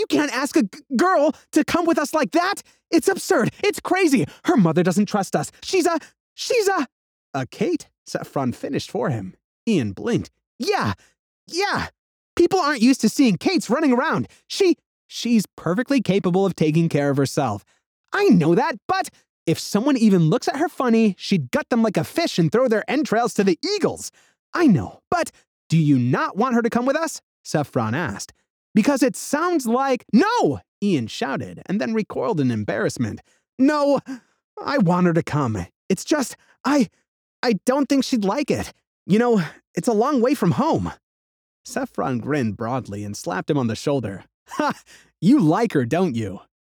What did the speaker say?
can't ask a girl to come with us like that. It's absurd. It's crazy. Her mother doesn't trust us. She's a... A Kate? Saffron finished for him. Ian blinked. Yeah. People aren't used to seeing Kates running around. She's perfectly capable of taking care of herself. I know that, but if someone even looks at her funny, she'd gut them like a fish and throw their entrails to the eagles. I know, but do you not want her to come with us? Saffron asked. Because it sounds like... No! Ian shouted, and then recoiled in embarrassment. No, I want her to come. It's just, I don't think she'd like it. You know, it's a long way from home. Saffron grinned broadly and slapped him on the shoulder. Ha! You like her, don't you?